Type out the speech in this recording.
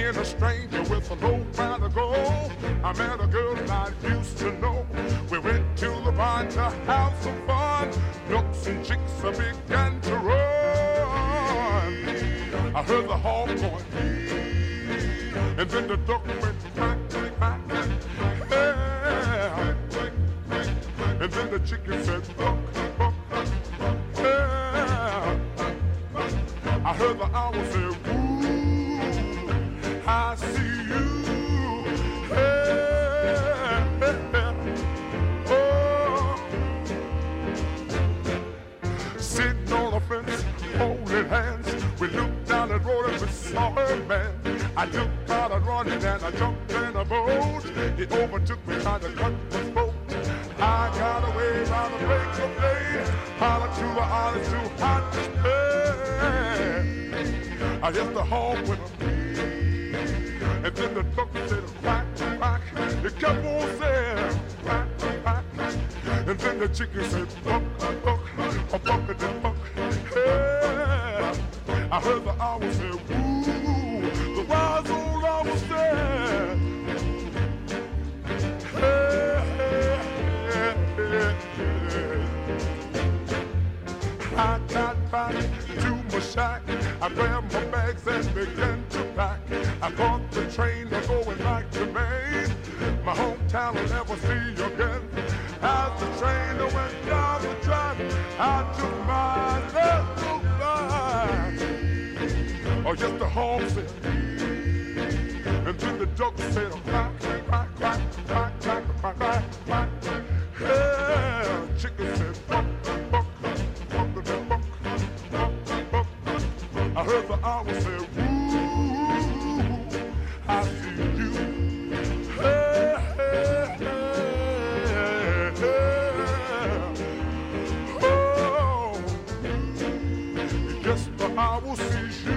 being a stranger with a low while to go. I met a girl that I used to know. We went to the bar to have some fun. Nooks and chicks began to run. I heard the hawk going, and then the duck went quack, quack, yeah. And then the chicken said, buck, buck, yeah. I heard the owl say, ooh, I see you. Yeah, yeah. Oh. Sitting on a fence, holding hands. We looked down the road and we saw her man. I jumped out and running and I jumped in a boat. He overtook me trying to cut the boat. I got away by the break of day. Hollered to the honest too hot to stay. I hit the hog with a and then the duck said quack, quack. It kept on saying quack, quack. And then the chicken said buck, buck, a bucket and buck. Yeah. I heard the owl say woo. The wise old owl said hey, hey, hey, hey. I got back to my shack. I grabbed my bags and began to pack. I caught the train going back to Maine. My hometown will never see again. As the train went down the track, I took my little goodbye. Oh, yes, the hawk said, and then the duck said, quack, quack, quack, quack, quack, quack, quack, quack. Yeah, chicken said, buck, buck, buck, buck, buck, buck. I heard the owl say, ooh, I see you. Hey, hey, hey, hey. Oh, yes, the owl sees you.